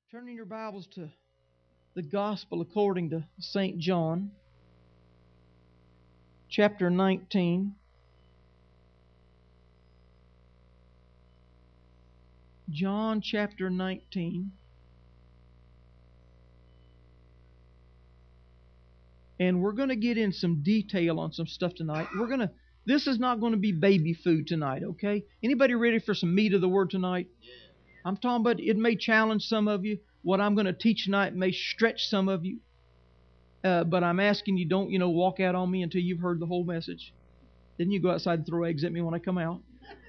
Turning your Bibles to the Gospel according to St. John, chapter 19. John chapter 19. And we're going to get in some detail on some stuff tonight. This is not going to be baby food tonight, okay? Anybody ready for some meat of the Word tonight? I'm talking about it may challenge some of you. What I'm going to teach tonight may stretch some of you. But I'm asking you, don't, walk out on me until you've heard the whole message. Then you go outside and throw eggs at me when I come out.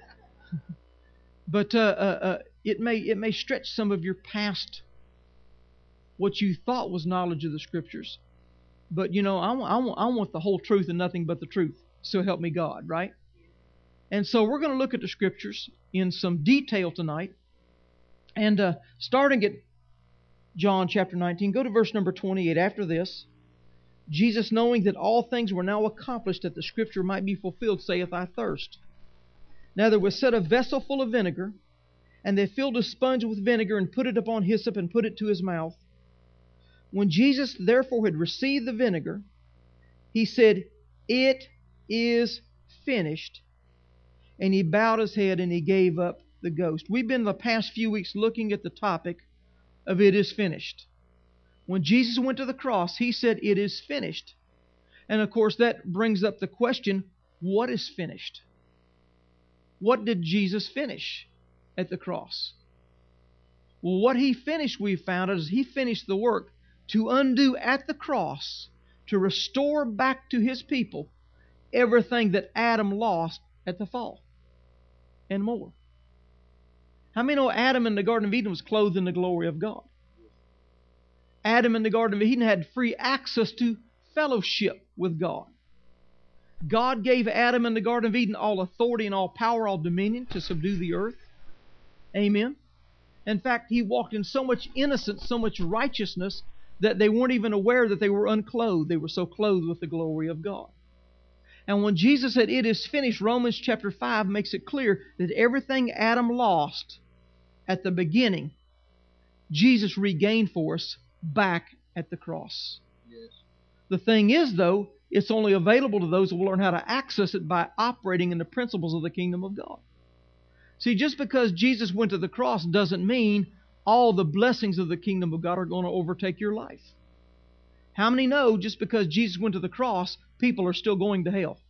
But it may stretch some of your past what you thought was knowledge of the Scriptures. But, I want the whole truth and nothing but the truth. So help me God, right? And so we're going to look at the Scriptures in some detail tonight. And starting at John chapter 19, go to verse number 28. After this, Jesus, knowing that all things were now accomplished, that the Scripture might be fulfilled, saith, I thirst. Now there was set a vessel full of vinegar, and they filled a sponge with vinegar, and put it upon hyssop, and put it to his mouth. When Jesus therefore had received the vinegar, he said, It is finished. And he bowed his head, and he gave up the ghost. We've been the past few weeks looking at the topic of it is finished. When Jesus went to the cross, he said, It is finished. And of course that brings up the question, what is finished? What did Jesus finish at the cross? Well, what he finished, we found, is he finished the work to undo at the cross, to restore back to his people everything that Adam lost at the fall, and more. How many know Adam in the Garden of Eden was clothed in the glory of God? Adam in the Garden of Eden had free access to fellowship with God. God gave Adam in the Garden of Eden all authority and all power, all dominion to subdue the earth. Amen. In fact, he walked in so much innocence, so much righteousness, that they weren't even aware that they were unclothed. They were so clothed with the glory of God. And when Jesus said, It is finished, Romans chapter 5 makes it clear that everything Adam lost at the beginning, Jesus regained for us back at the cross. Yes. The thing is, though, it's only available to those who will learn how to access it by operating in the principles of the kingdom of God. See, just because Jesus went to the cross doesn't mean all the blessings of the kingdom of God are going to overtake your life. How many know just because Jesus went to the cross, people are still going to hell?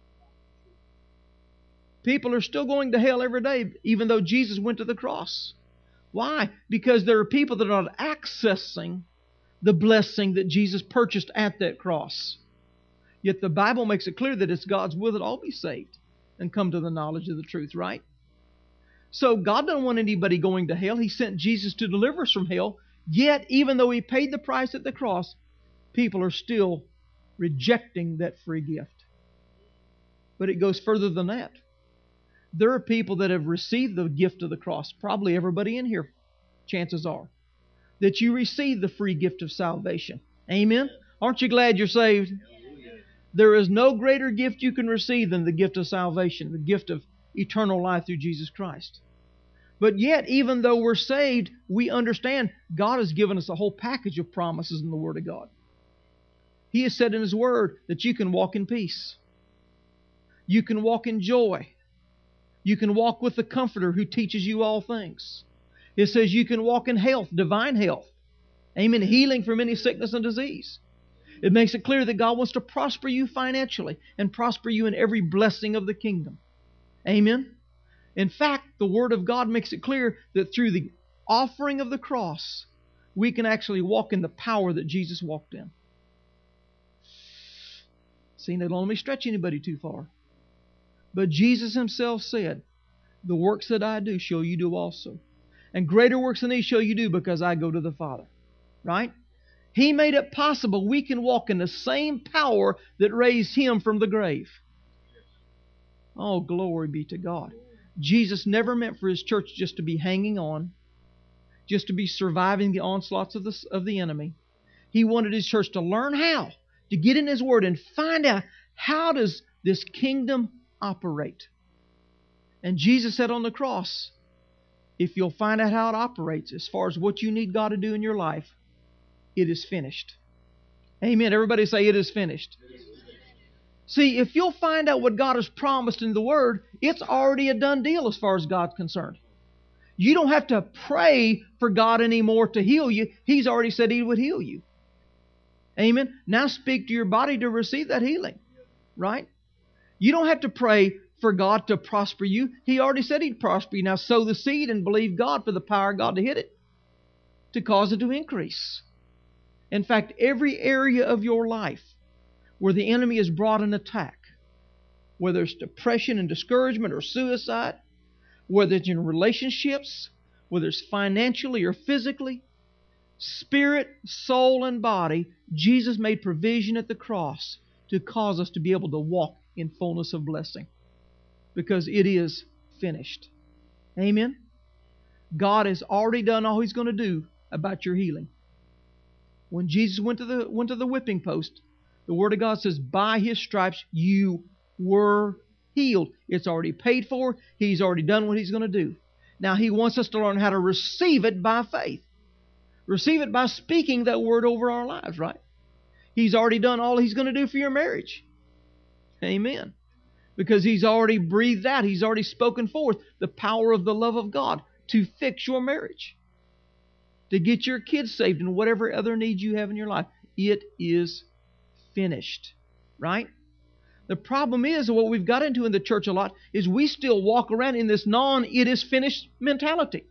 People are still going to hell every day, even though Jesus went to the cross. Why? Because there are people that are not accessing the blessing that Jesus purchased at that cross. Yet the Bible makes it clear that it's God's will that all be saved and come to the knowledge of the truth, right? So God doesn't want anybody going to hell. He sent Jesus to deliver us from hell. Yet, even though He paid the price at the cross, people are still rejecting that free gift. But it goes further than that. There are people that have received the gift of the cross. Probably everybody in here, chances are, that you received the free gift of salvation. Amen? Aren't you glad you're saved? There is no greater gift you can receive than the gift of salvation, the gift of eternal life through Jesus Christ. But yet, even though we're saved, we understand God has given us a whole package of promises in the Word of God. He has said in His Word that you can walk in peace. You can walk in joy. You can walk with the Comforter who teaches you all things. It says you can walk in health, divine health. Amen. Healing from any sickness and disease. It makes it clear that God wants to prosper you financially and prosper you in every blessing of the kingdom. Amen. In fact, the Word of God makes it clear that through the offering of the cross, we can actually walk in the power that Jesus walked in. See, don't let me stretch anybody too far. But Jesus Himself said, The works that I do shall you do also. And greater works than these shall you do, because I go to the Father. Right? He made it possible we can walk in the same power that raised Him from the grave. Oh, glory be to God. Jesus never meant for His church just to be hanging on, just to be surviving the onslaughts of the enemy. He wanted His church to learn how to get in His Word and find out, how does this kingdom operate? And Jesus said on the cross, if you'll find out how it operates as far as what you need God to do in your life, it is finished. Amen. Everybody say, it is finished. See, if you'll find out what God has promised in the Word, it's already a done deal as far as God's concerned. You don't have to pray for God anymore to heal you. He's already said He would heal you. Amen. Now speak to your body to receive that healing. Right? You don't have to pray for God to prosper you. He already said He'd prosper you. Now sow the seed and believe God for the power of God to hit it, to cause it to increase. In fact, every area of your life where the enemy has brought an attack, whether it's depression and discouragement or suicide, whether it's in relationships, whether it's financially or physically, spirit, soul, and body, Jesus made provision at the cross to cause us to be able to walk in fullness of blessing, because it is finished. Amen? God has already done all He's going to do about your healing. When Jesus went to the whipping post, the Word of God says, by His stripes you were healed. It's already paid for. He's already done what He's going to do. Now He wants us to learn how to receive it by faith. Receive it by speaking that Word over our lives, right? He's already done all He's going to do for your marriage. Amen. Because He's already breathed out. He's already spoken forth the power of the love of God to fix your marriage, to get your kids saved, and whatever other needs you have in your life. It is finished. Right? The problem is, what we've got into in the church a lot, is we still walk around in this it is finished mentality.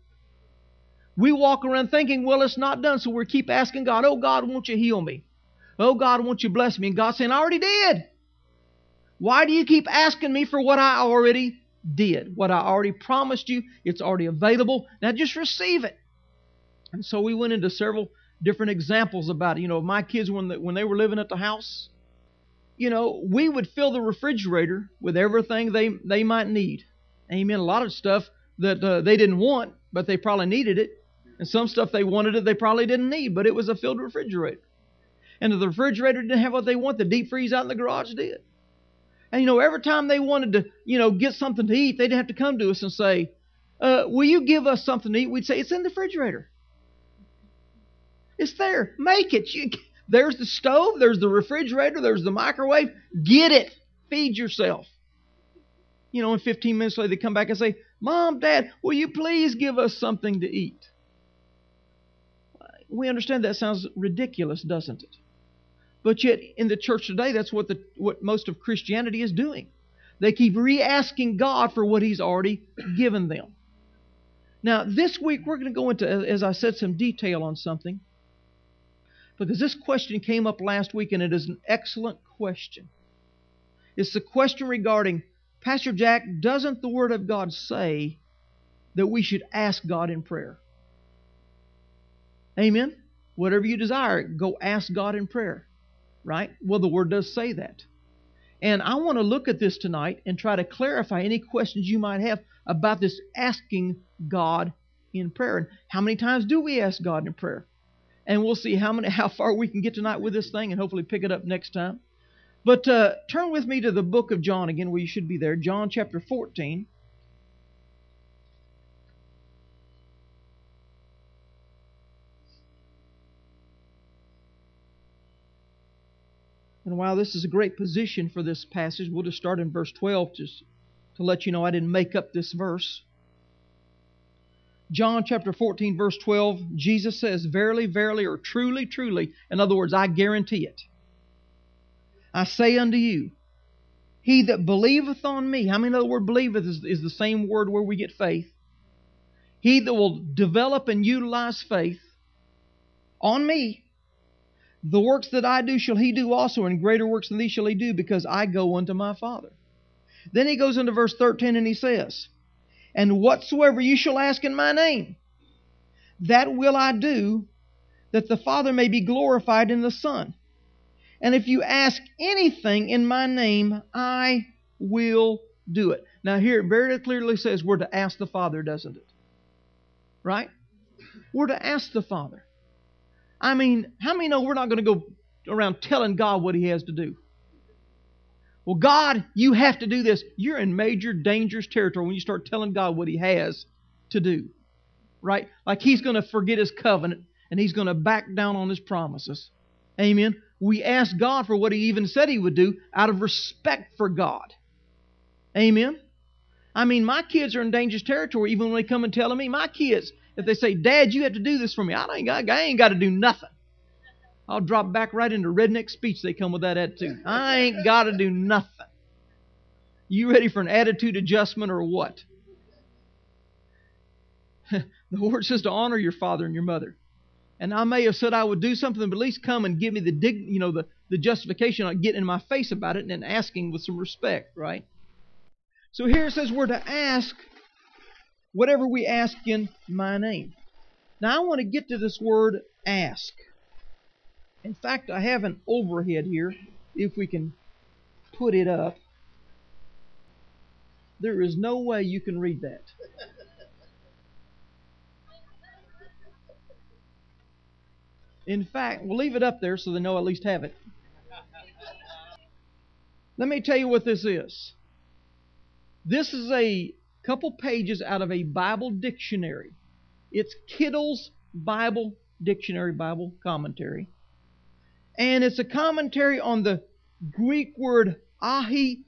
We walk around thinking, well, it's not done, so we keep asking God, oh God, won't you heal me? Oh God, won't you bless me? And God's saying, I already did. Why do you keep asking me for what I already did? What I already promised you, it's already available. Now just receive it. And so we went into several different examples about it. My kids, when they were living at the house, we would fill the refrigerator with everything they might need. Amen. A lot of stuff that they didn't want, but they probably needed it. And some stuff they wanted it, they probably didn't need, but it was a filled refrigerator. And if the refrigerator didn't have what they want, the deep freeze out in the garage did. And every time they wanted to, get something to eat, they'd have to come to us and say, will you give us something to eat? We'd say, it's in the refrigerator. It's there. Make it. There's the stove. There's the refrigerator. There's the microwave. Get it. Feed yourself. And 15 minutes later, they come back and say, Mom, Dad, will you please give us something to eat? We understand that sounds ridiculous, doesn't it? But yet, in the church today, that's what most of Christianity is doing. They keep re-asking God for what He's already given them. Now, this week, we're going to go into, as I said, some detail on something, because this question came up last week, and it is an excellent question. It's the question regarding, Pastor Jack, doesn't the Word of God say that we should ask God in prayer? Amen? Whatever you desire, go ask God in prayer. Right? Well, the Word does say that. And I want to look at this tonight and try to clarify any questions you might have about this asking God in prayer. And how many times do we ask God in prayer? And we'll see how far we can get tonight with this thing, and hopefully pick it up next time. But turn with me to the book of John again, where you should be there. John chapter 14. And while this is a great position for this passage, we'll just start in verse 12 just to let you know I didn't make up this verse. John chapter 14, verse 12, Jesus says, verily, verily, or truly, truly. In other words, I guarantee it. I say unto you, he that believeth on me. How many know the word believeth is the same word where we get faith? He that will develop and utilize faith on me, the works that I do shall he do also, and greater works than these shall he do, because I go unto my Father. Then he goes into verse 13 and he says, and whatsoever you shall ask in my name, that will I do, that the Father may be glorified in the Son. And if you ask anything in my name, I will do it. Now here it very clearly says we're to ask the Father, doesn't it? Right? We're to ask the Father. I mean, how many know we're not going to go around telling God what He has to do? Well, God, you have to do this. You're in major dangerous territory when you start telling God what He has to do. right? Like He's going to forget His covenant and He's going to back down on His promises. Amen. We ask God for what He even said He would do out of respect for God. Amen. I mean, my kids are in dangerous territory even when they come and tell me. My kids, if they say, Dad, you have to do this for me, I ain't got to do nothing. I'll drop back right into redneck speech. They come with that attitude. I ain't got to do nothing. You ready for an attitude adjustment or what? The Word says to honor your father and your mother. And I may have said I would do something, but at least come and give me the justification on getting in my face about it and then asking with some respect, right? So here it says we're to ask whatever we ask in my name. Now I want to get to this word ask. In fact, I have an overhead here, if we can put it up. There is no way you can read that. In fact, we'll leave it up there so they know I at least have it. Let me tell you what this is. This is a couple pages out of a Bible dictionary. It's Kittle's Bible Dictionary, Bible Commentary. And it's a commentary on the Greek word ahiteo.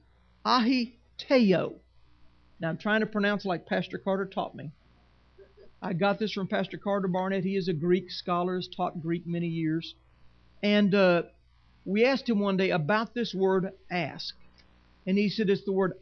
Now I'm trying to pronounce like Pastor Carter taught me. I got this from Pastor Carter Barnett. He is a Greek scholar, has taught Greek many years. And we asked him one day about this word ask. And he said it's the word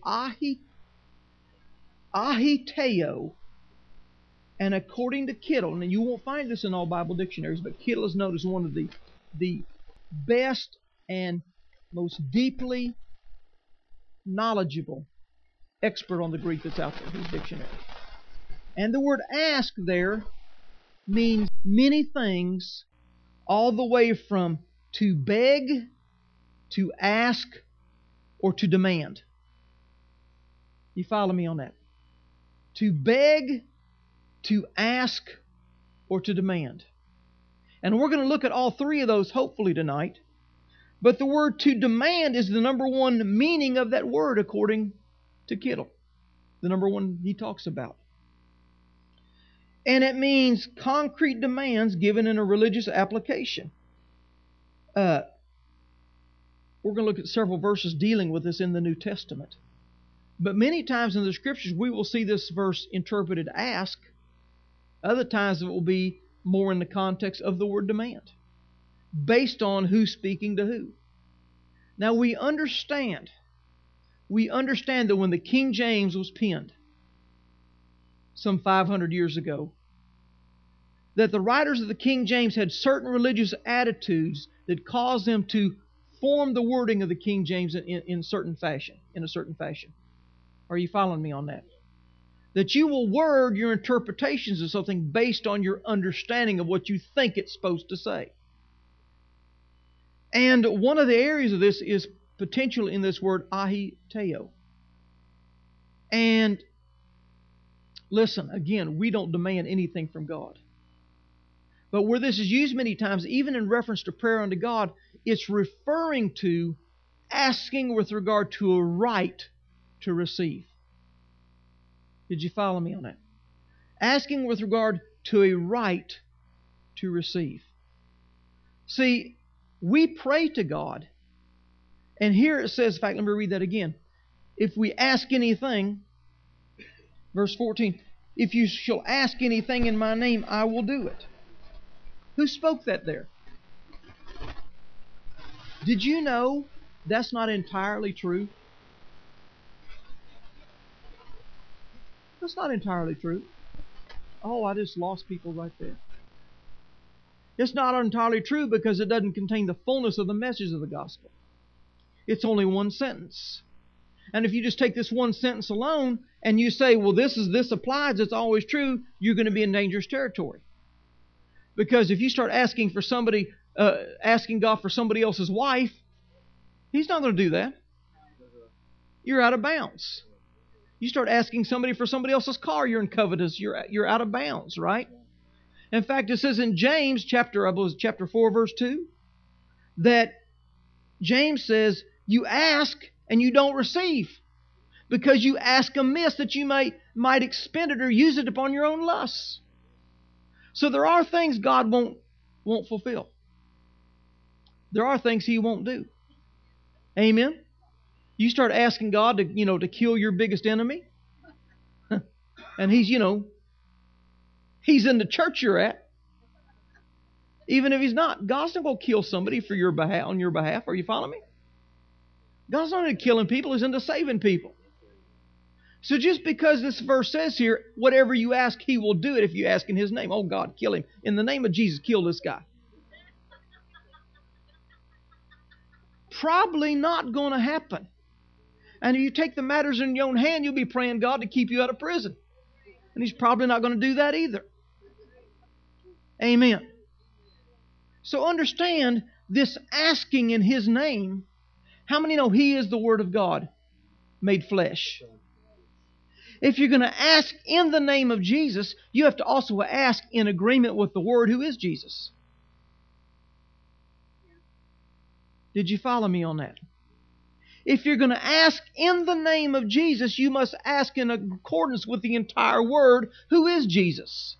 ahiteo. And according to Kittle, and you won't find this in all Bible dictionaries, but Kittle is noted as one of the best and most deeply knowledgeable expert on the Greek that's out there, his dictionary. And the word ask there means many things, all the way from to beg, to ask, or to demand. You follow me on that? To beg, to ask, or to demand. And we're going to look at all three of those hopefully tonight. But the word to demand is the number one meaning of that word according to Kittle. The number one he talks about. And it means concrete demands given in a religious application. We're going to look at several verses dealing with this in the New Testament. But many times in the Scriptures we will see this verse interpreted ask. Other times it will be more in the context of the word demand, based on who's speaking to who. Now we understand that when the King James was penned, some 500 years ago, that the writers of the King James had certain religious attitudes that caused them to form the wording of the King James in a certain fashion. Are you following me on that? That you will word your interpretations of something based on your understanding of what you think it's supposed to say. And one of the areas of this is potential in this word ahiteo. And listen, again, we don't demand anything from God. But where this is used many times, even in reference to prayer unto God, it's referring to asking with regard to a right to receive. Did you follow me on that? Asking with regard to a right to receive. See, we pray to God. And here it says, in fact, let me read that again. If we ask anything, verse 14, if you shall ask anything in my name, I will do it. Who spoke that there? Did you know that's not entirely true? That's not entirely true. Oh, I just lost people right there. It's not entirely true because it doesn't contain the fullness of the message of the gospel. It's only one sentence. And if you just take this one sentence alone and you say, well, this applies, it's always true, you're going to be in dangerous territory. Because if you start asking for asking God for somebody else's wife, He's not going to do that. You're out of bounds. You start asking somebody for somebody else's car, you're in covetous. You're out of bounds, right? In fact, it says in James chapter 4, verse 2, that James says, you ask and you don't receive, because you ask amiss that you might expend it or use it upon your own lusts. So there are things God won't fulfill. There are things He won't do. Amen? You start asking God to kill your biggest enemy, and He's in the church you're at. Even if He's not, God's not going to kill somebody for your behalf, on your behalf. Are you following me? God's not into killing people, He's into saving people. So just because this verse says here, whatever you ask, He will do it if you ask in His name. Oh God, kill him. In the name of Jesus, kill this guy. Probably not going to happen. And if you take the matters in your own hand, you'll be praying God to keep you out of prison. And He's probably not going to do that either. Amen. So understand this asking in His name. How many know He is the Word of God made flesh? If you're going to ask in the name of Jesus, you have to also ask in agreement with the Word, who is Jesus. Did you follow me on that? If you're going to ask in the name of Jesus, you must ask in accordance with the entire Word, who is Jesus.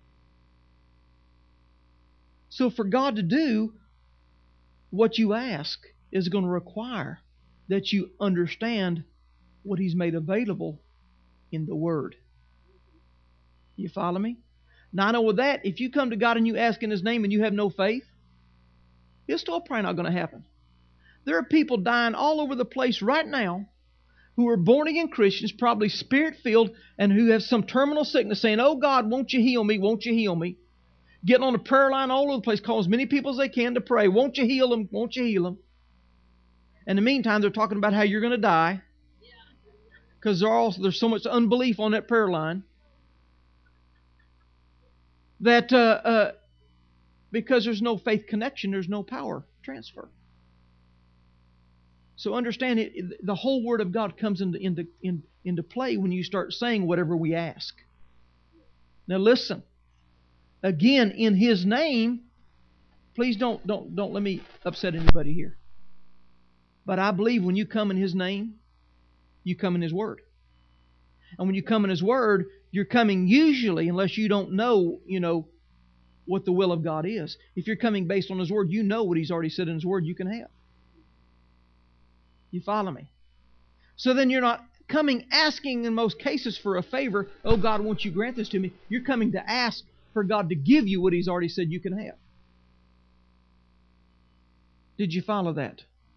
So for God to do what you ask is going to require that you understand what He's made available in the Word. You follow me? Now I know with that, if you come to God and you ask in His name and you have no faith, it's still probably not going to happen. There are people dying all over the place right now who are born-again Christians, probably Spirit-filled, and who have some terminal sickness, saying, oh God, won't you heal me? Won't you heal me? Getting on the prayer line all over the place, calling as many people as they can to pray. Won't you heal them? Won't you heal them? In the meantime, they're talking about how you're going to die, because there's so much unbelief on that prayer line that because there's no faith connection, there's no power transfer. So understand it, the whole Word of God comes into play when you start saying whatever we ask. Now listen. Again, in His name, please don't let me upset anybody here. But I believe when you come in His name, you come in His Word. And when you come in His Word, you're coming usually, unless you don't know, what the will of God is. If you're coming based on His Word, you know what He's already said in His Word you can have. You follow me? So then you're not coming asking in most cases for a favor. Oh God, won't you grant this to me? You're coming to ask for God to give you what He's already said you can have. Did you follow that?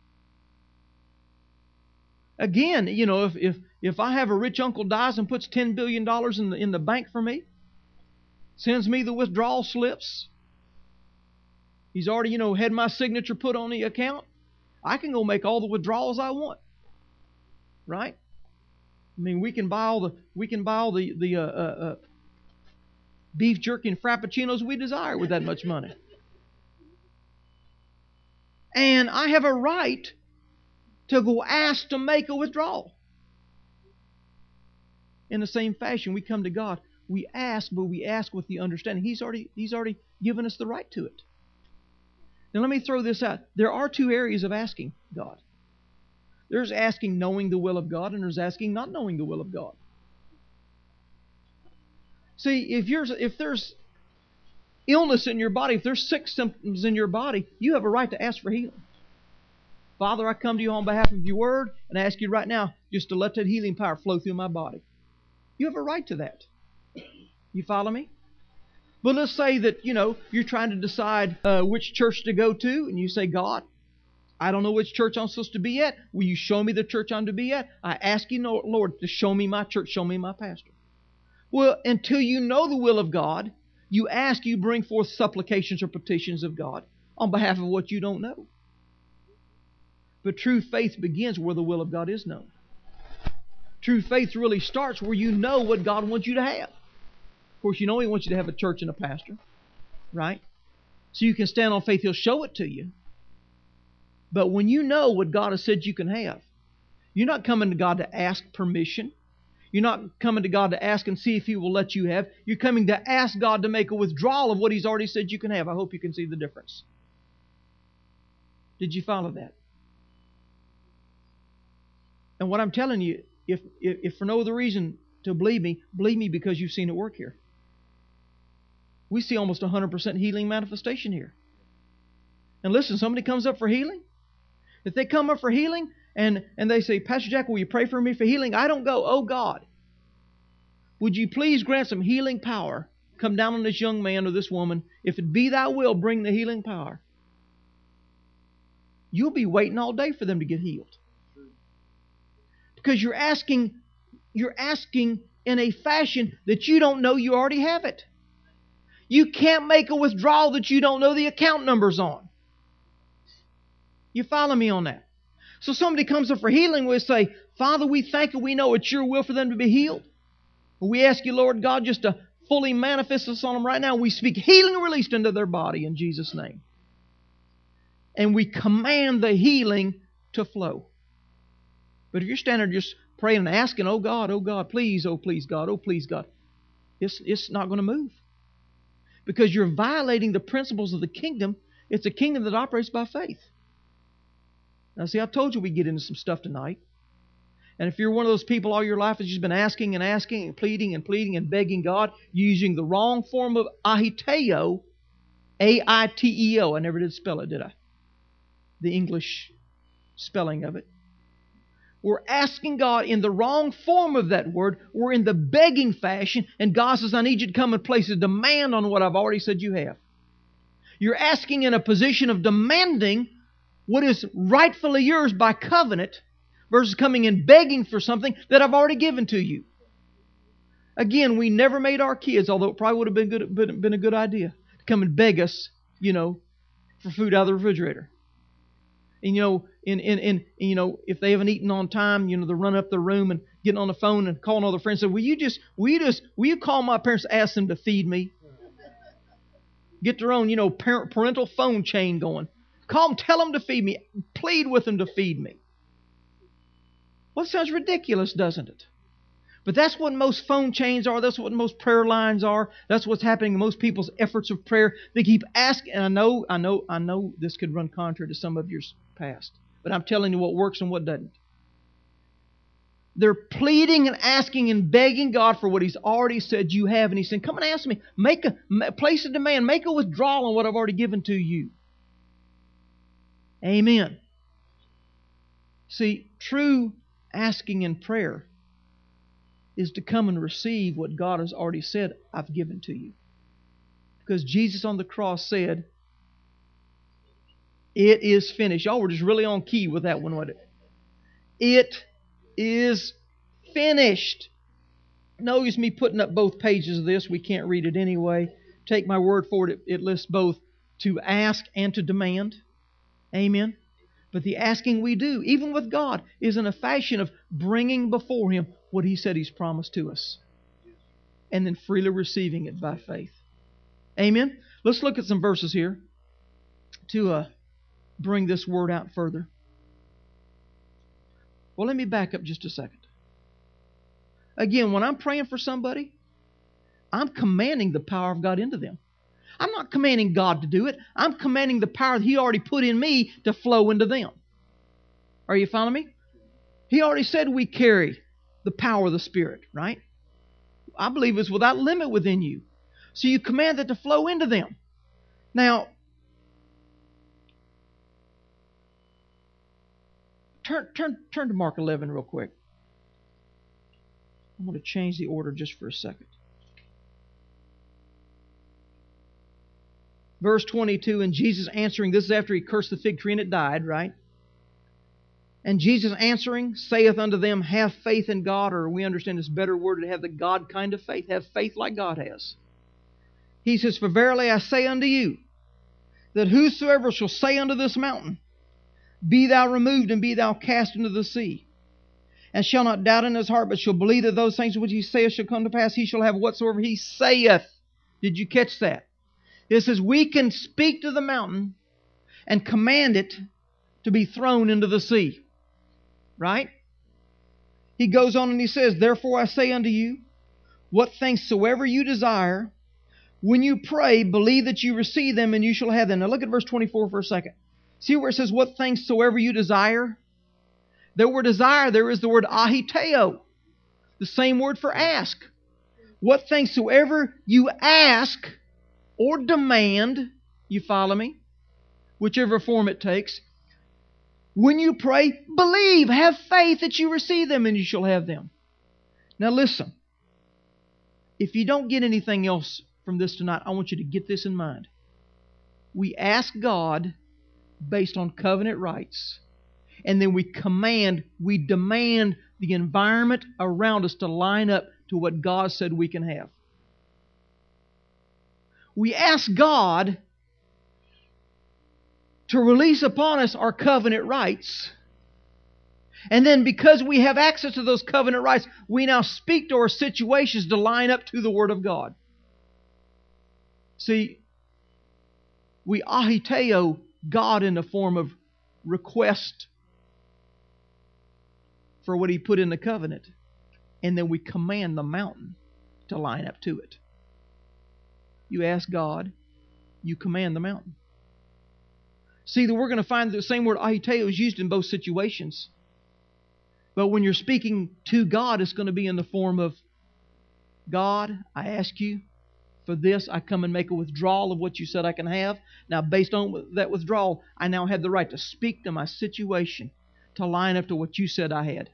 Again, if I have a rich uncle dies and puts $10 billion in the bank for me, sends me the withdrawal slips, he's already, had my signature put on the account, I can go make all the withdrawals I want. Right? I mean, we can buy all the beef jerky and frappuccinos we desire with that much money. And I have a right to go ask to make a withdrawal. In the same fashion, we come to God. We ask, but we ask with the understanding He's already given us the right to it. Now let me throw this out. There are two areas of asking God. There's asking knowing the will of God, and there's asking not knowing the will of God. See, if there's illness in your body, if there's sick symptoms in your body, you have a right to ask for healing. Father, I come to you on behalf of your Word and I ask you right now just to let that healing power flow through my body. You have a right to that. You follow me? But let's say that, you're trying to decide which church to go to, and you say, God, I don't know which church I'm supposed to be at. Will you show me the church I'm to be at? I ask you, Lord, to show me my church, show me my pastor. Well, until you know the will of God, you bring forth supplications or petitions of God on behalf of what you don't know. But true faith begins where the will of God is known. True faith really starts where you know what God wants you to have. Of course, He wants you to have a church and a pastor, right? So you can stand on faith. He'll show it to you. But when you know what God has said you can have, you're not coming to God to ask permission. You're not coming to God to ask and see if He will let you have. You're coming to ask God to make a withdrawal of what He's already said you can have. I hope you can see the difference. Did you follow that? And what I'm telling you, if for no other reason to believe me because you've seen it work here. We see almost 100% healing manifestation here. And listen, somebody comes up for healing. If they come up for healing and they say, Pastor Jack, will you pray for me for healing? I don't go, oh God, would you please grant some healing power? Come down on this young man or this woman. If it be thy will, bring the healing power. You'll be waiting all day for them to get healed. Because you're asking in a fashion that you don't know you already have it. You can't make a withdrawal that you don't know the account numbers on. You follow me on that? So somebody comes up for healing, we'll say, Father, we thank you, we know it's your will for them to be healed. We ask you, Lord God, just to fully manifest this on them right now. We speak healing released into their body in Jesus' name. And we command the healing to flow. But if you're standing there just praying and asking, oh God, please, oh please God, oh please God, it's not going to move. Because you're violating the principles of the kingdom. It's a kingdom that operates by faith. Now see, I told you we'd get into some stuff tonight. And if you're one of those people all your life that's just been asking and asking and pleading and begging God, using the wrong form of ahiteo, A-I-T-E-O. I never did spell it, did I? The English spelling of it. We're asking God in the wrong form of that word. We're in the begging fashion. And God says, I need you to come and place a demand on what I've already said you have. You're asking in a position of demanding what is rightfully yours by covenant versus coming and begging for something that I've already given to you. Again, we never made our kids, although it probably would have been a good idea, to come and beg us, for food out of the refrigerator. And if they haven't eaten on time, they run up their room and getting on the phone and calling all their friends and say, will you call my parents, ask them to feed me? Get their own, parental phone chain going. Call them, tell them to feed me. Plead with them to feed me. Well, it sounds ridiculous, doesn't it? But that's what most phone chains are. That's what most prayer lines are. That's what's happening in most people's efforts of prayer. They keep asking, and I know this could run contrary to some of your past, but I'm telling you what works and what doesn't. They're pleading and asking and begging God for what He's already said you have, and He's saying, "Come and ask me. Place a demand. Make a withdrawal on what I've already given to you." Amen. See, true asking in prayer is to come and receive what God has already said, I've given to you. Because Jesus on the cross said, it is finished. Y'all were just really on key with that one, wasn't it? It is finished. Notice me putting up both pages of this. We can't read it anyway. Take my word for it. It lists both to ask and to demand. Amen. But the asking we do, even with God, is in a fashion of bringing before Him what He said He's promised to us. And then freely receiving it by faith. Amen. Let's look at some verses here to bring this word out further. Well, let me back up just a second. Again, when I'm praying for somebody, I'm commanding the power of God into them. I'm not commanding God to do it. I'm commanding the power that He already put in me to flow into them. Are you following me? He already said we carry the power of the Spirit, right? I believe it's without limit within you. So you command it to flow into them. Now, turn to Mark 11 real quick. I'm going to change the order just for a second. Verse 22, and Jesus answering, this is after He cursed the fig tree and it died, right? And Jesus answering, saith unto them, have faith in God, or we understand this better word to have the God kind of faith. Have faith like God has. He says, for verily I say unto you, that whosoever shall say unto this mountain, be thou removed and be thou cast into the sea, and shall not doubt in his heart, but shall believe that those things which he saith shall come to pass, he shall have whatsoever he saith. Did you catch that? It says we can speak to the mountain and command it to be thrown into the sea. Right? He goes on and he says, therefore I say unto you, what things soever you desire, when you pray, believe that you receive them and you shall have them. Now look at verse 24 for a second. See where it says, what things soever you desire? The word desire there is the word ahiteo. The same word for ask. What things soever you ask or demand, you follow me? Whichever form it takes. When you pray, believe, have faith that you receive them and you shall have them. Now listen, if you don't get anything else from this tonight, I want you to get this in mind. We ask God based on covenant rights, and then we demand the environment around us to line up to what God said we can have. We ask God to release upon us our covenant rights. And then because we have access to those covenant rights, we now speak to our situations to line up to the Word of God. See, we ahiteo God in the form of request for what He put in the covenant. And then we command the mountain to line up to it. You ask God, you command the mountain. See, that we're going to find the same word ahiteo is used in both situations. But when you're speaking to God, it's going to be in the form of, God, I ask you for this. I come and make a withdrawal of what you said I can have. Now, based on that withdrawal, I now have the right to speak to my situation to line up to what you said I had.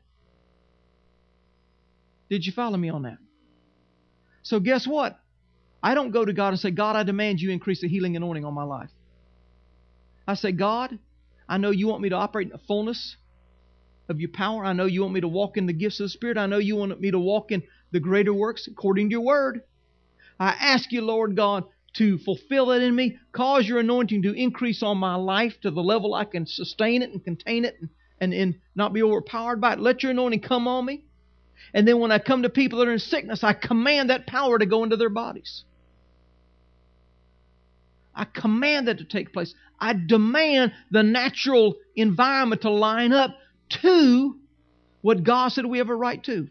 Did you follow me on that? So guess what? I don't go to God and say, God, I demand you increase the healing anointing on my life. I say, God, I know you want me to operate in the fullness of your power. I know you want me to walk in the gifts of the Spirit. I know you want me to walk in the greater works according to your word. I ask you, Lord God, to fulfill that in me. Cause your anointing to increase on my life to the level I can sustain it and contain it and not be overpowered by it. Let your anointing come on me. And then when I come to people that are in sickness, I command that power to go into their bodies. I command that to take place. I demand the natural environment to line up to what God said we have a right to.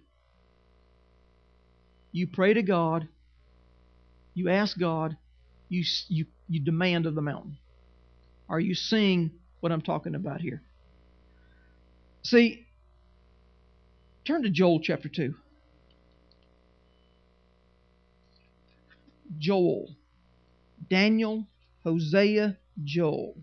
You pray to God. You ask God. You demand of the mountain. Are you seeing what I'm talking about here? See, turn to Joel chapter 2. Joel. Daniel, Hosea, Joel.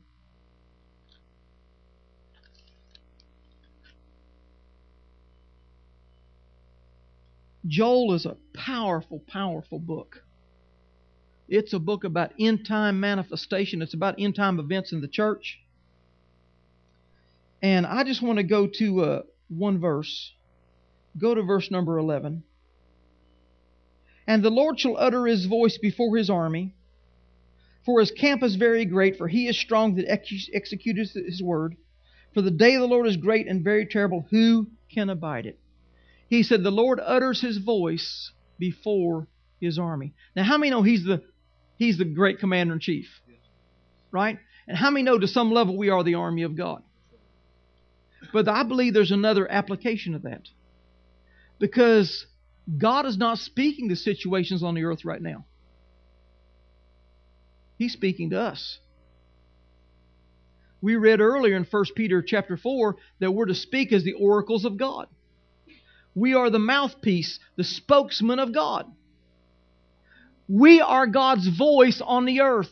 Joel is a powerful, powerful book. It's a book about end-time manifestation. It's about end-time events in the church. And I just want to go to one verse. Go to verse number 11. And the Lord shall utter His voice before His army, for His camp is very great, for He is strong that executeth His word. For the day of the Lord is great and very terrible. Who can abide it? He said the Lord utters His voice before His army. Now, how many know He's the great commander-in-chief? Right? And how many know to some level we are the army of God? But I believe there's another application of that. Because God is not speaking to situations on the earth right now. He's speaking to us. We read earlier in 1 Peter chapter 4 that we're to speak as the oracles of God. We are the mouthpiece, the spokesman of God. We are God's voice on the earth.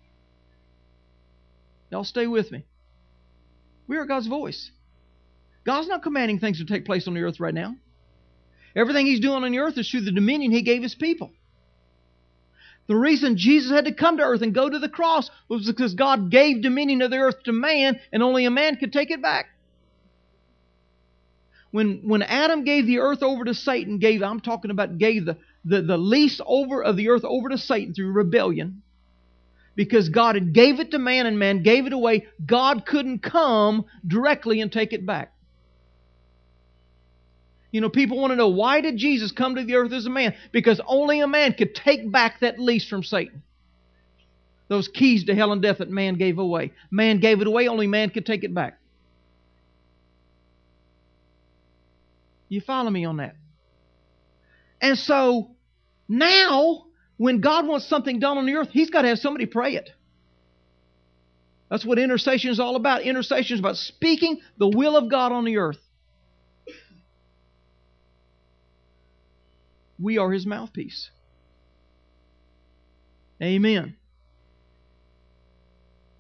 Y'all stay with me. We are God's voice. God's not commanding things to take place on the earth right now. Everything He's doing on the earth is through the dominion He gave His people. The reason Jesus had to come to earth and go to the cross was because God gave dominion of the earth to man, and only a man could take it back. When Adam gave the earth over to Satan, gave the lease over of the earth over to Satan through rebellion, because God had gave it to man and man gave it away, God couldn't come directly and take it back. You know, people want to know, why did Jesus come to the earth as a man? Because only a man could take back that lease from Satan. Those keys to hell and death that man gave away. Man gave it away, only man could take it back. You follow me on that? And so, now, when God wants something done on the earth, He's got to have somebody pray it. That's what intercession is all about. Intercession is about speaking the will of God on the earth. We are His mouthpiece. Amen.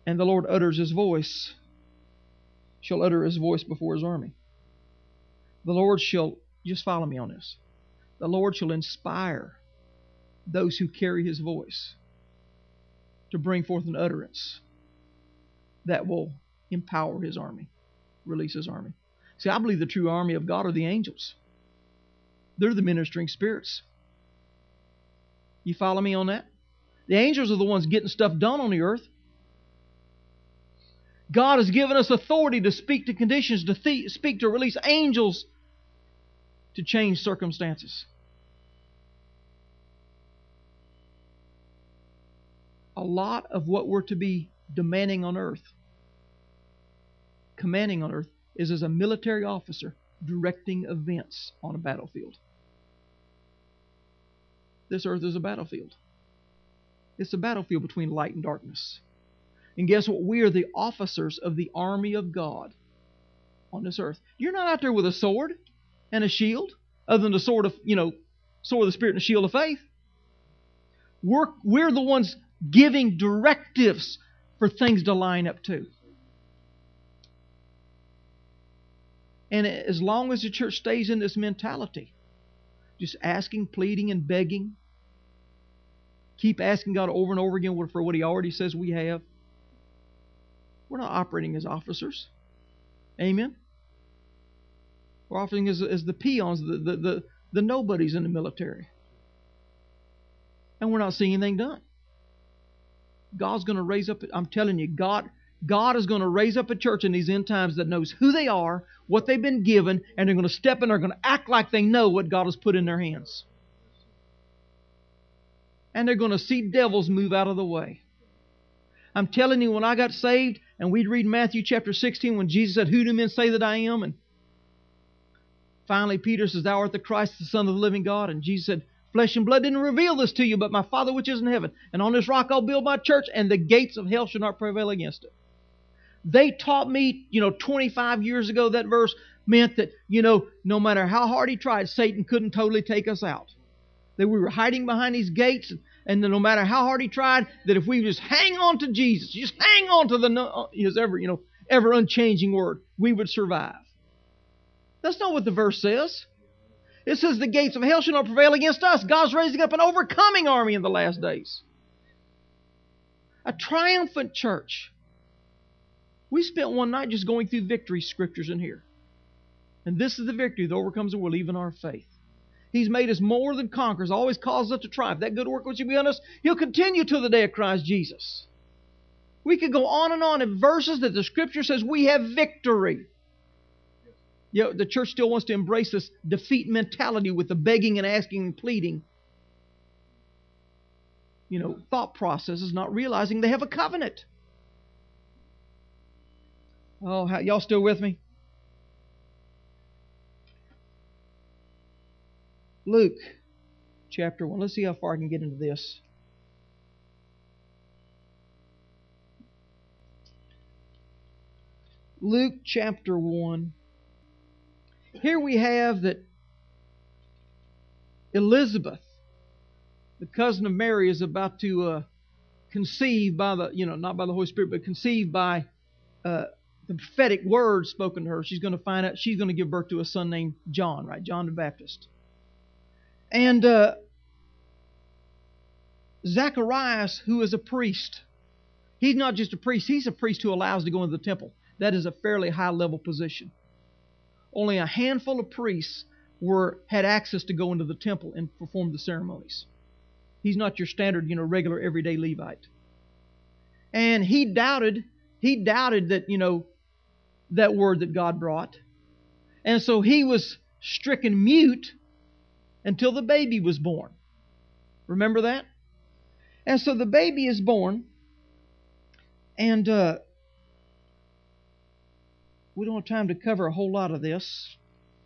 And the Lord utters His voice, shall utter His voice before His army. The Lord shall, just follow me on this, the Lord shall inspire those who carry His voice to bring forth an utterance that will empower His army, release His army. See, I believe the true army of God are the angels. They're the ministering spirits. You follow me on that? The angels are the ones getting stuff done on the earth. God has given us authority to speak to conditions, to speak to release angels to change circumstances. A lot of what we're to be demanding on earth, commanding on earth, is as a military officer directing events on a battlefield. This earth is a battlefield. It's a battlefield between light and darkness. And guess what? We are the officers of the army of God on this earth. You're not out there with a sword and a shield, other than the sword of, sword of the Spirit and the shield of faith. We're the ones giving directives for things to line up to. And as long as the church stays in this mentality, just asking, pleading, and begging, keep asking God over and over again for what He already says we have, we're not operating as officers. Amen? We're operating as the peons, the nobodies in the military. And we're not seeing anything done. God's going to raise up, I'm telling you, God is going to raise up a church in these end times that knows who they are, what they've been given, and they're going to step in, they're going to act like they know what God has put in their hands. And they're going to see devils move out of the way. I'm telling you, when I got saved, and we'd read Matthew chapter 16, when Jesus said, "Who do men say that I am?" And finally Peter says, "Thou art the Christ, the Son of the living God." And Jesus said, "Flesh and blood didn't reveal this to you, but my Father which is in heaven. And on this rock I'll build my church, and the gates of hell shall not prevail against it." They taught me, 25 years ago, that verse meant that, no matter how hard he tried, Satan couldn't totally take us out. That we were hiding behind these gates, and that no matter how hard he tried, that if we just hang on to Jesus, just hang on to His ever unchanging word, we would survive. That's not what the verse says. It says the gates of hell shall not prevail against us. God's raising up an overcoming army in the last days. A triumphant church. We spent one night just going through victory scriptures in here. And this is the victory that overcomes the world, even our faith. He's made us more than conquerors, always calls us to triumph. That good work which will be on us, He'll continue till the day of Christ Jesus. We could go on and on in verses that the Scripture says we have victory. The church still wants to embrace this defeat mentality with the begging and asking and pleading. Thought processes, not realizing they have a covenant. Oh, y'all still with me? Luke chapter 1. Let's see how far I can get into this. Luke chapter 1. Here we have that Elizabeth, the cousin of Mary, is about to conceive by the, not by the Holy Spirit, but conceived by the prophetic word spoken to her. She's going to find out, she's going to give birth to a son named John, right? John the Baptist. And Zacharias, who is a priest, he's not just a priest, he's a priest who allows to go into the temple. That is a fairly high-level position. Only a handful of priests had access to go into the temple and perform the ceremonies. He's not your standard, regular everyday Levite. And he doubted that, that word that God brought. And so he was stricken mute until the baby was born. Remember that? And so the baby is born, and we don't have time to cover a whole lot of this.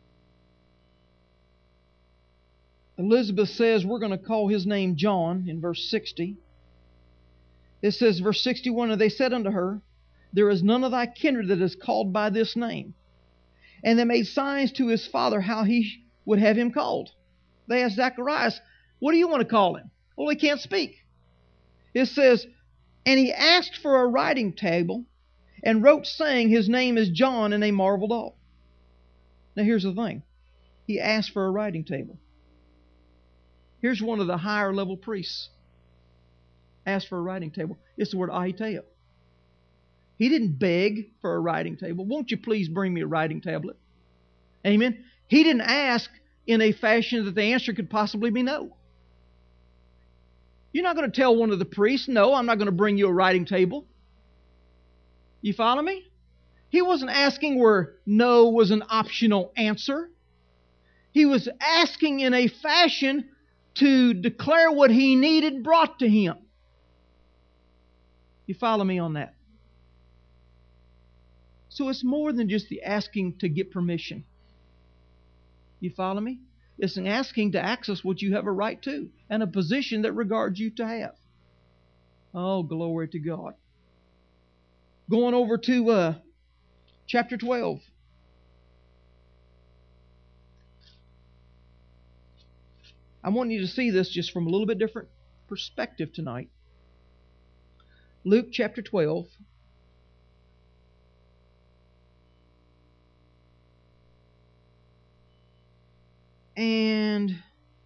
Elizabeth says we're going to call his name John in verse 60. It says, verse 61, "And they said unto her, There is none of thy kindred that is called by this name. And they made signs to his father how he would have him called." They asked Zacharias, "What do you want to call him?" Well, he can't speak. It says, And he asked for a writing table and wrote, saying, His name is John, and they marveled all. Now here's the thing. He asked for a writing table. Here's one of the higher level priests. Asked for a writing table. It's the word aiteo. He didn't beg for a writing table. Won't you please bring me a writing tablet? Amen. He didn't ask in a fashion that the answer could possibly be no. You're not going to tell one of the priests, no, I'm not going to bring you a writing table. You follow me? He wasn't asking where no was an optional answer. He was asking in a fashion to declare what he needed brought to him. You follow me on that? So it's more than just the asking to get permission. You follow me? It's an asking to access what you have a right to and a position that regards you to have. Oh, glory to God. Going over to chapter 12. I want you to see this just from a little bit different perspective tonight. Luke chapter 12. And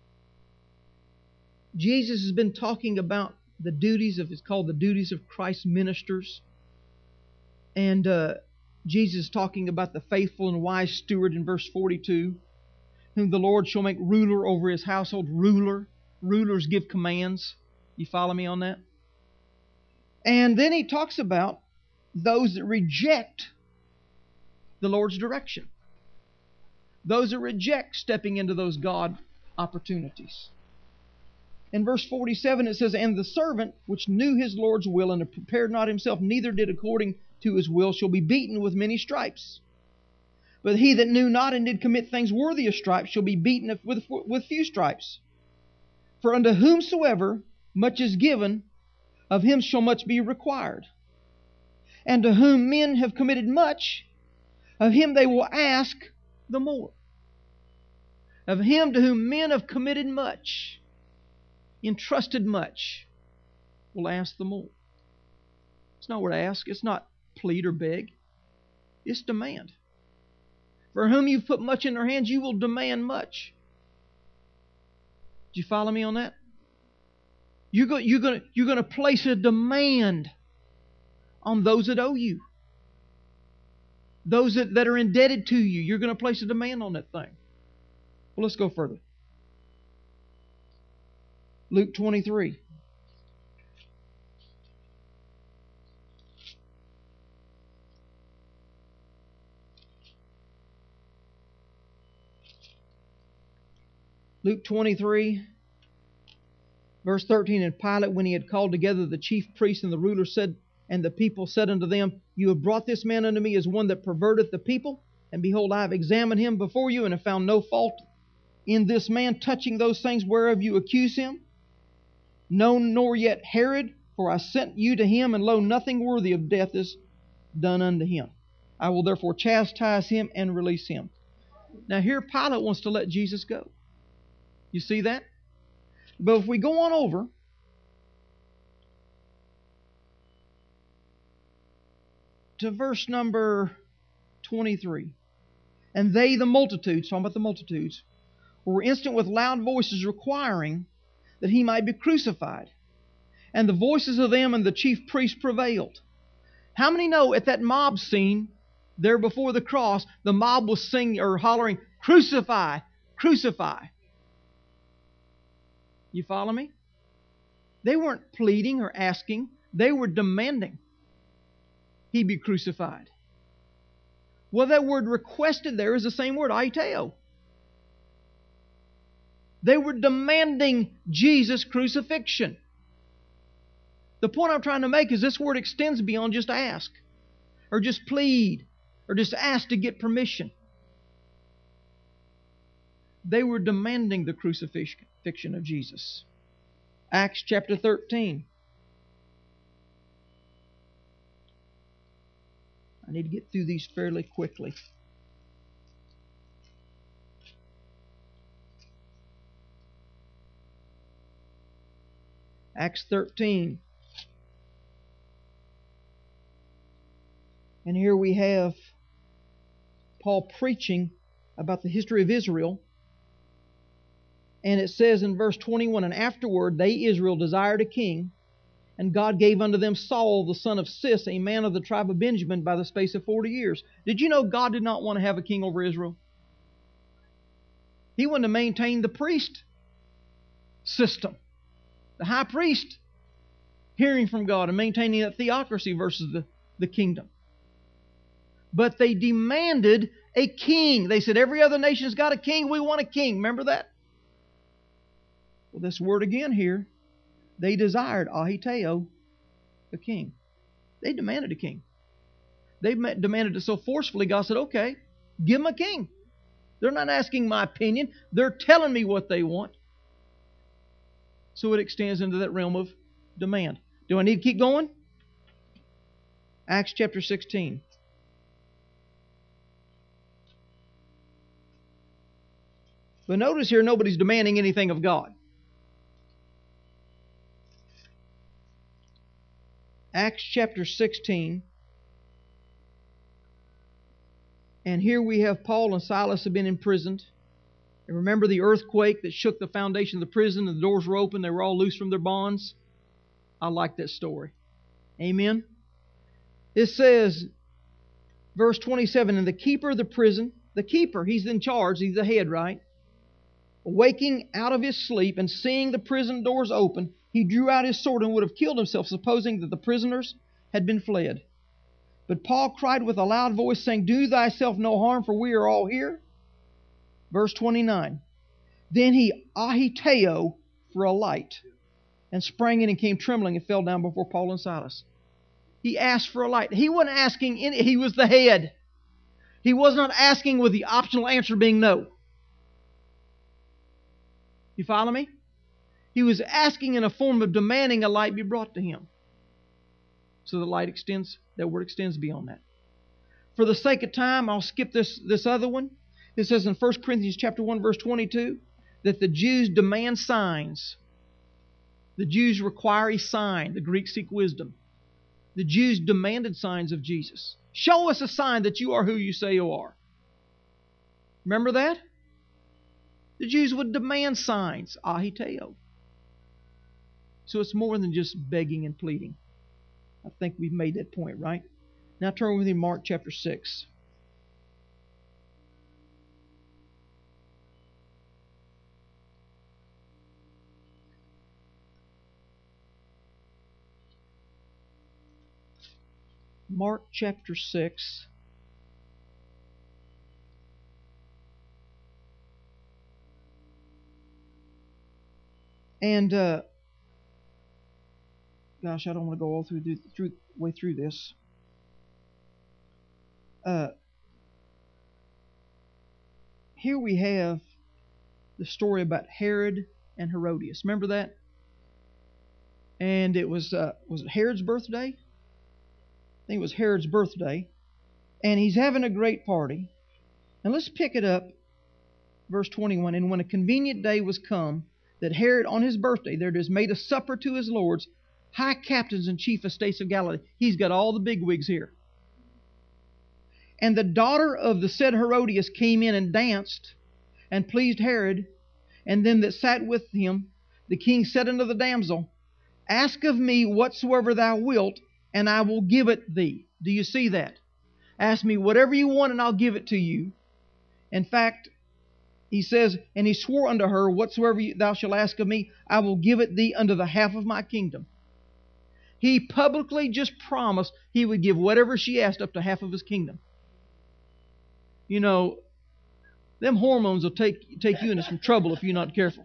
Jesus has been talking about the duties of, it's called the duties of Christ's ministers. And Jesus is talking about the faithful and wise steward in verse 42, whom the Lord shall make ruler over his household. Ruler. Rulers give commands. You follow me on that? And then he talks about those that reject the Lord's direction. Those that reject stepping into those God opportunities. In verse 47 it says, And the servant which knew his Lord's will and prepared not himself, neither did according to his will, shall be beaten with many stripes. But he that knew not and did commit things worthy of stripes shall be beaten with few stripes. For unto whomsoever much is given, of him shall much be required. And to whom men have committed much, of him they will ask the more. Of him to whom men have committed much, entrusted much, will ask the more. It's not word ask. It's not plead or beg. It's demand. For whom you've put much in their hands, you will demand much. Do you follow me on that? You're going to place a demand on those that owe you. Those that are indebted to you. You're going to place a demand on that thing. Well, let's go further. Luke 23. Luke 23, verse 13, And Pilate, when he had called together the chief priests and the rulers, said, and the people said unto them, You have brought this man unto me as one that perverteth the people. And behold, I have examined him before you, and have found no fault in this man touching those things whereof you accuse him. No, nor yet Herod, for I sent you to him, and lo, nothing worthy of death is done unto him. I will therefore chastise him and release him. Now here Pilate wants to let Jesus go. You see that? But if we go on over to verse number 23. And they, the multitudes, talking about the multitudes, were instant with loud voices requiring that he might be crucified. And the voices of them and the chief priests prevailed. How many know at that mob scene, there before the cross, the mob was singing or hollering, Crucify, crucify. You follow me? They weren't pleading or asking. They were demanding he be crucified. Well, that word requested there is the same word, aiteo. They were demanding Jesus' crucifixion. The point I'm trying to make is this word extends beyond just ask, or just plead, or just ask to get permission. They were demanding the crucifixion of Jesus. Acts chapter 13. I need to get through these fairly quickly. Acts 13. And here we have Paul preaching about the history of Israel. And it says in verse 21, "And afterward they, Israel, desired a king, and God gave unto them Saul the son of Cis, a man of the tribe of Benjamin, by the space of 40 years." Did you know God did not want to have a king over Israel? He wanted to maintain the priest system, the high priest hearing from God and maintaining that theocracy versus the kingdom. But they demanded a king. They said, every other nation's got a king. We want a king. Remember that? Well, this word again here, they desired Ahiteo, the king. They demanded a king. They demanded it so forcefully, God said, okay, give them a king. They're not asking my opinion. They're telling me what they want. So it extends into that realm of demand. Do I need to keep going? Acts chapter 16. But notice here, nobody's demanding anything of God. Acts chapter 16. And here we have Paul and Silas have been imprisoned. And remember the earthquake that shook the foundation of the prison and the doors were open. They were all loose from their bonds. I like that story. Amen. It says, verse 27, "And the keeper of the prison," the keeper, he's in charge, he's the head, right? "Waking out of his sleep and seeing the prison doors open, he drew out his sword and would have killed himself, supposing that the prisoners had been fled. But Paul cried with a loud voice, saying, Do thyself no harm, for we are all here." Verse 29. "Then he Ahiteo for a light, and sprang in and came trembling and fell down before Paul and Silas." He asked for a light. He wasn't asking any, he was the head. He was not asking with the optional answer being no. You follow me? He was asking in a form of demanding a light be brought to him. So the light extends, that word extends beyond that. For the sake of time, I'll skip this other one. It says in 1 Corinthians chapter 1, verse 22, that the Jews demand signs. The Jews require a sign. The Greeks seek wisdom. The Jews demanded signs of Jesus. Show us a sign that you are who you say you are. Remember that? The Jews would demand signs. Ahiteo. So it's more than just begging and pleading. I think we've made that point, right? Now turn with me to Mark chapter 6. Mark chapter 6. And gosh, I don't want to go all way through this. Here we have the story about Herod and Herodias. Remember that? And it was it Herod's birthday? I think it was Herod's birthday. And he's having a great party. And let's pick it up, verse 21. "And when a convenient day was come, that Herod on his birthday, there is made a supper to his lords, high captains and chief estates of Galilee." He's got all the bigwigs here. "And the daughter of the said Herodias came in and danced, and pleased Herod, and them that sat with him. The king said unto the damsel, Ask of me whatsoever thou wilt, and I will give it thee." Do you see that? Ask me whatever you want, and I'll give it to you. In fact, he says, "And he swore unto her, Whatsoever thou shalt ask of me, I will give it thee unto the half of my kingdom." He publicly just promised he would give whatever she asked up to half of his kingdom. You know, them hormones will take you into some trouble if you're not careful.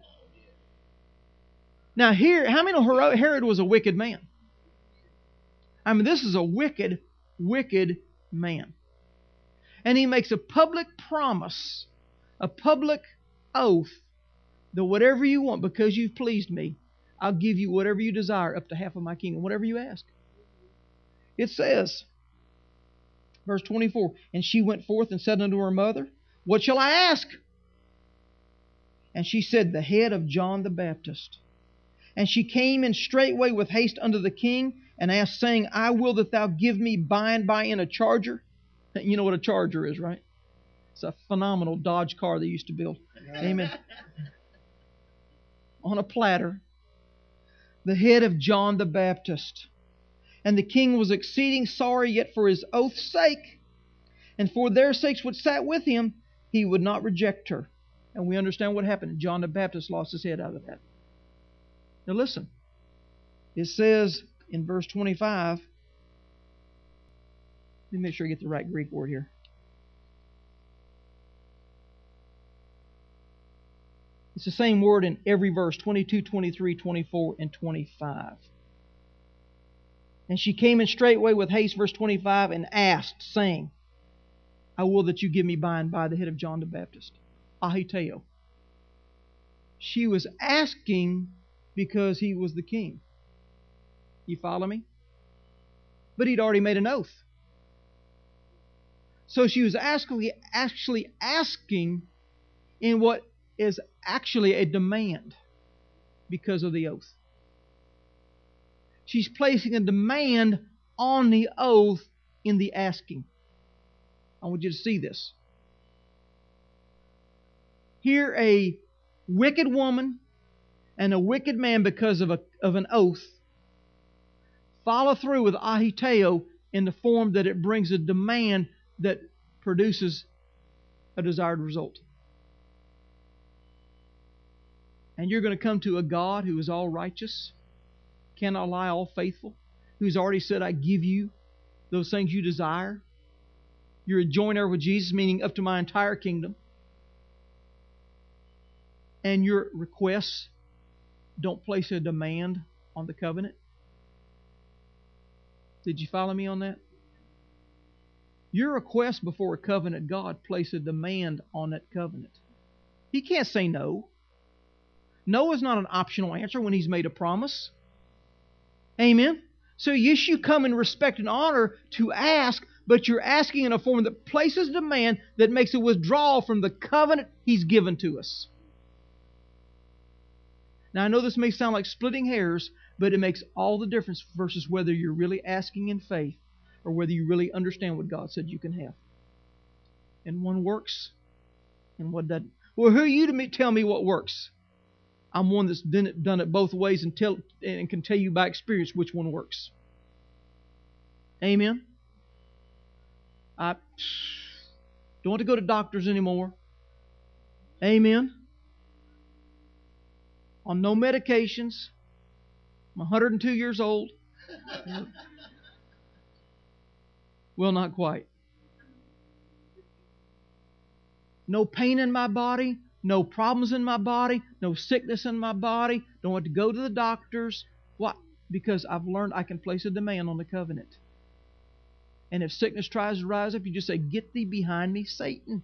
Now here, how many know Herod was a wicked man? I mean, this is a wicked, wicked man. And he makes a public promise, a public oath, that whatever you want, because you've pleased me, I'll give you whatever you desire, up to half of my kingdom, whatever you ask. It says, verse 24, "And she went forth and said unto her mother, What shall I ask? And she said, The head of John the Baptist. And she came in straightway with haste unto the king, and asked, saying, I will that thou give me by and by in a charger. You know what a charger is, right? It's a phenomenal Dodge car they used to build. Amen. On a platter, the head of John the Baptist. And the king was exceeding sorry, yet for his oath's sake, and for their sakes which sat with him, he would not reject her. And we understand what happened. John the Baptist lost his head out of that. Now listen. It says in verse 25, let me make sure I get the right Greek word here. It's the same word in every verse, 22, 23, 24, and 25. And she came in straightway with haste, verse 25, and asked, saying, I will that you give me by and by the head of John the Baptist. Ahiteo. She was asking because he was the king. You follow me? But he'd already made an oath. So she was actually asking in what is actually a demand because of the oath. She's placing a demand on the oath in the asking. I want you to see this. Here a wicked woman and a wicked man, because of an oath, follow through with Ahiteo in the form that it brings a demand that produces a desired result. And you're going to come to a God who is all righteous, cannot lie, all faithful, who's already said, I give you those things you desire. You're a joint heir with Jesus, meaning up to my entire kingdom. And your requests don't place a demand on the covenant. Did you follow me on that? Your request before a covenant God place a demand on that covenant. He can't say no. No is not an optional answer when He's made a promise. Amen? So yes, you come in respect and honor to ask, but you're asking in a form that places demand that makes a withdrawal from the covenant He's given to us. Now I know this may sound like splitting hairs, but it makes all the difference versus whether you're really asking in faith or whether you really understand what God said you can have. And one works and what doesn't. Well, who are you to tell me what works? I'm one that's done it both ways and can tell you by experience which one works. Amen? I don't want to go to doctors anymore. Amen? On no medications. I'm 102 years old. Well, not quite. No pain in my body. No problems in my body. No sickness in my body. Don't want to go to the doctors. Why? Because I've learned I can place a demand on the covenant. And if sickness tries to rise up, you just say, get thee behind me, Satan.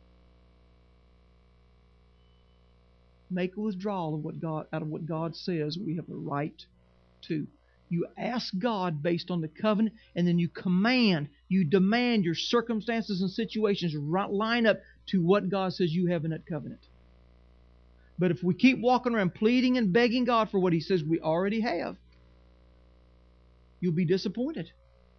Make a withdrawal out of what God says we have a right to. You ask God based on the covenant, and then you demand your circumstances and situations line up to what God says you have in that covenant. But if we keep walking around pleading and begging God for what He says we already have, you'll be disappointed.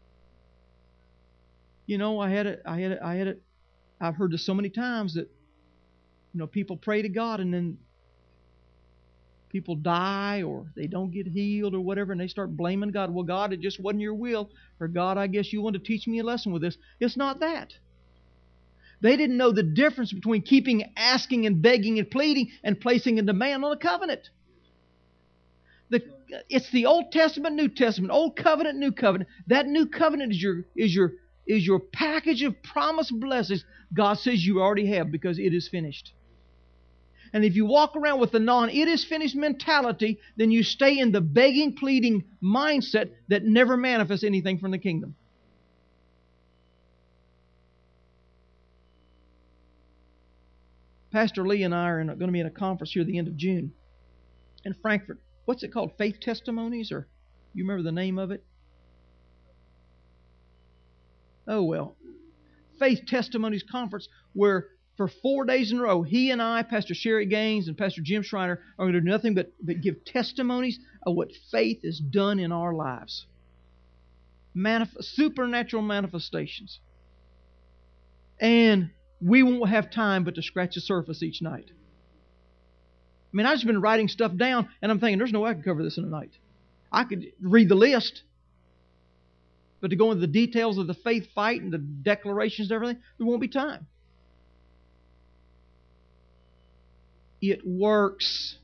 You know, I've heard this so many times that, people pray to God and then people die or they don't get healed or whatever, and they start blaming God. Well, God, it just wasn't your will. Or God, I guess you wanted to teach me a lesson with this. It's not that. They didn't know the difference between asking and begging and pleading and placing a demand on a covenant. It's the Old Testament, New Testament, Old Covenant, New Covenant. That New Covenant is your package of promised blessings God says you already have because it is finished. And if you walk around with the it is finished mentality, then you stay in the begging, pleading mindset that never manifests anything from the kingdom. Pastor Lee and I are going to be in a conference here at the end of June in Frankfurt. What's it called? Faith Testimonies? Or you remember the name of it? Oh, well. Faith Testimonies Conference, where for 4 days in a row, he and I, Pastor Sherry Gaines and Pastor Jim Schreiner, are going to do nothing but give testimonies of what faith has done in our lives. supernatural manifestations. And we won't have time but to scratch the surface each night. I mean, I've just been writing stuff down, and I'm thinking, there's no way I can cover this in a night. I could read the list, but to go into the details of the faith fight and the declarations and everything, there won't be time. It works.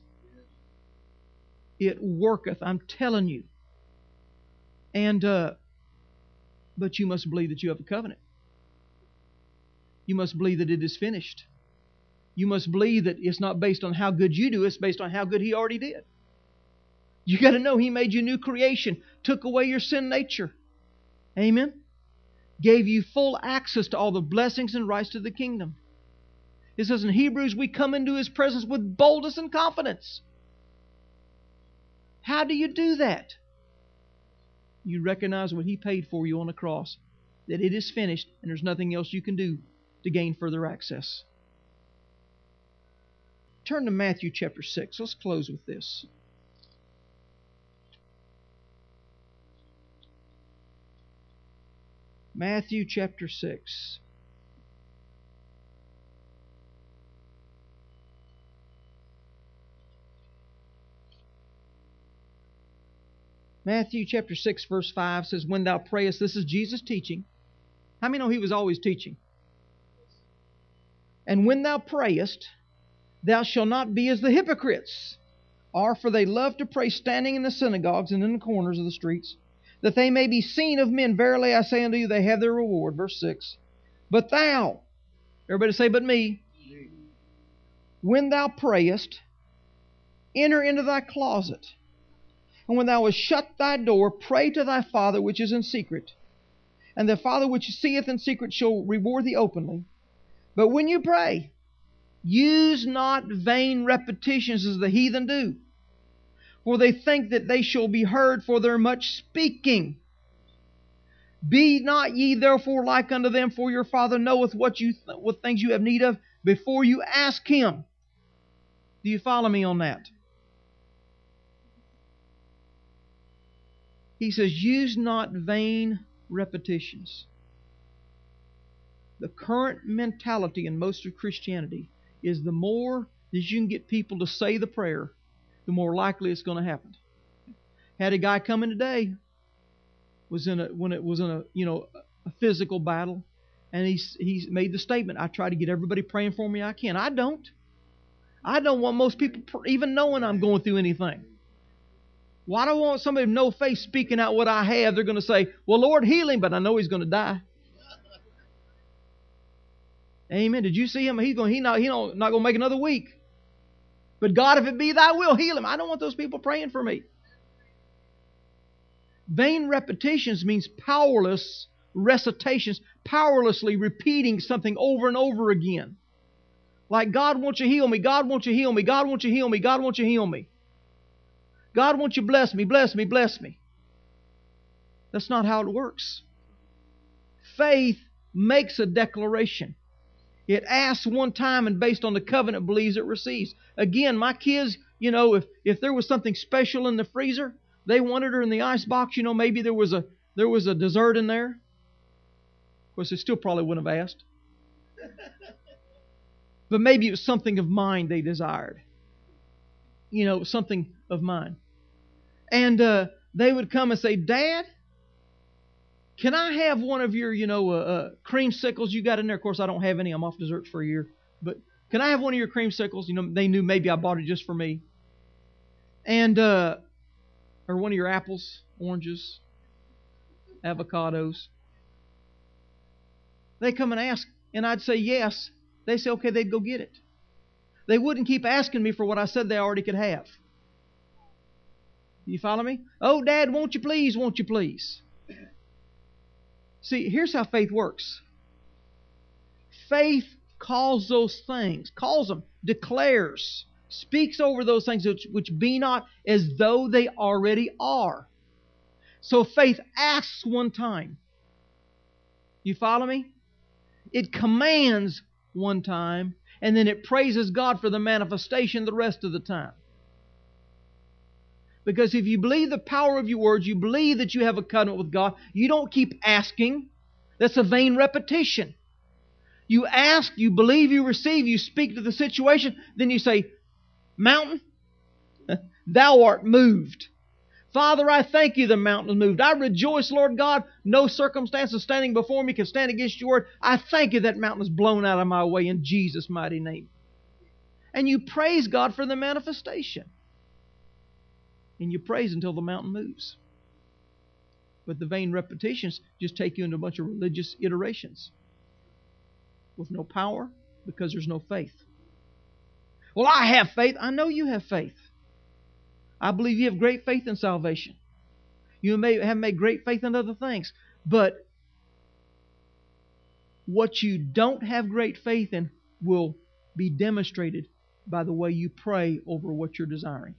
It worketh, I'm telling you. And but you must believe that you have a covenant. You must believe that it is finished. You must believe that it's not based on how good you do, it's based on how good He already did. You got to know He made you a new creation, took away your sin nature. Amen? Gave you full access to all the blessings and rights to the kingdom. It says in Hebrews, we come into His presence with boldness and confidence. How do you do that? You recognize what He paid for you on the cross, that it is finished and there's nothing else you can do to gain further access. Turn to Matthew chapter 6. Let's close with this. Matthew chapter 6. Matthew chapter 6 verse 5 says, when thou prayest, this is Jesus teaching. How many know He was always teaching? And when thou prayest, thou shalt not be as the hypocrites are, for they love to pray standing in the synagogues and in the corners of the streets, that they may be seen of men. Verily I say unto you, they have their reward. Verse 6. But thou, everybody say, but me, when thou prayest, enter into thy closet, and when thou hast shut thy door, pray to thy Father which is in secret, and the Father which seeth in secret shall reward thee openly. But when you pray, use not vain repetitions as the heathen do, for they think that they shall be heard for their much speaking. Be not ye therefore like unto them, for your Father knoweth what things you have need of before you ask Him. Do you follow me on that? He says, use not vain repetitions. The current mentality in most of Christianity is the more that you can get people to say the prayer, the more likely it's going to happen. Had a guy come in today, when it was in a physical battle, and he made the statement, I try to get everybody praying for me I can. I don't want most people even knowing I'm going through anything. Why do I want somebody with no faith speaking out what I have? They're going to say, well, Lord, heal him, but I know he's going to die. Amen. Did you see him? He's not going to make another week. But God, if it be thy will, heal him. I don't want those people praying for me. Vain repetitions means powerless recitations, powerlessly repeating something over and over again. Like, God wants you to heal me, God wants you to heal me, God wants you to heal me, God wants you to heal me. God wants you to bless me, bless me, bless me. That's not how it works. Faith makes a declaration. It asks one time, and based on the covenant believes it receives. Again, my kids, if there was something special in the freezer, they wanted her in the ice box, maybe there was a dessert in there. Of course, they still probably wouldn't have asked. But maybe it was something of mine they desired. Something of mine. And they would come and say, Dad, can I have one of your, creamsicles you got in there? Of course, I don't have any. I'm off desserts for a year. But can I have one of your creamsicles? They knew maybe I bought it just for me. And, or one of your apples, oranges, avocados. They come and ask, and I'd say yes. They say, okay, they'd go get it. They wouldn't keep asking me for what I said they already could have. You follow me? Oh, Dad, won't you please, won't you please? See, here's how faith works. Faith calls those things, calls them, declares, speaks over those things which be not as though they already are. So faith asks one time. You follow me? It commands one time, and then it praises God for the manifestation the rest of the time. Because if you believe the power of your words, you believe that you have a covenant with God, you don't keep asking. That's a vain repetition. You ask, you believe, you receive, you speak to the situation, then you say, Mountain, thou art moved. Father, I thank you the mountain is moved. I rejoice, Lord God. No circumstances standing before me can stand against your word. I thank you that mountain is blown out of my way in Jesus' mighty name. And you praise God for the manifestation. And you praise until the mountain moves. But the vain repetitions just take you into a bunch of religious iterations with no power because there's no faith. Well, I have faith. I know you have faith. I believe you have great faith in salvation. You may have made great faith in other things. But what you don't have great faith in will be demonstrated by the way you pray over what you're desiring.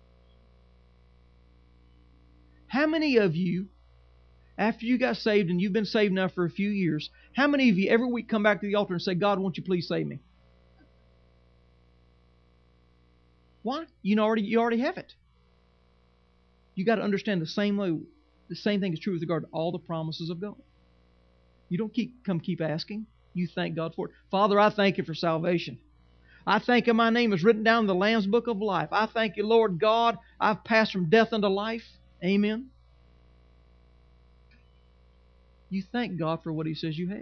How many of you, after you got saved and you've been saved now for a few years, how many of you every week come back to the altar and say, God, won't you please save me? Why? You already have it. You got to understand the same thing is true with regard to all the promises of God. You don't keep asking. You thank God for it. Father, I thank you for salvation. I thank you my name is written down in the Lamb's Book of Life. I thank you, Lord God, I've passed from death unto life. Amen. You thank God for what He says you have.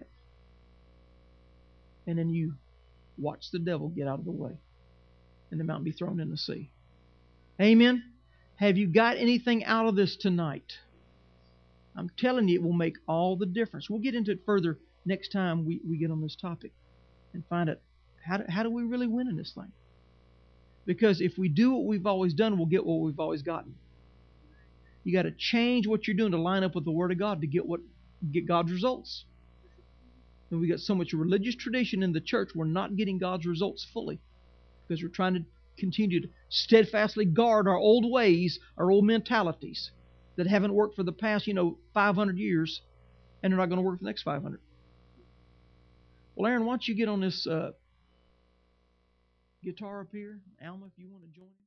And then you watch the devil get out of the way and the mountain be thrown in the sea. Amen. Have you got anything out of this tonight? I'm telling you, it will make all the difference. We'll get into it further next time we get on this topic and find out how do we really win in this thing. Because if we do what we've always done, we'll get what we've always gotten. You got to change what you're doing to line up with the Word of God to get God's results. And we got so much religious tradition in the church, we're not getting God's results fully because we're trying to continue to steadfastly guard our old ways, our old mentalities that haven't worked for the past, 500 years, and they're not going to work for the next 500. Well, Aaron, why don't you get on this guitar up here? Alma, if you want to join.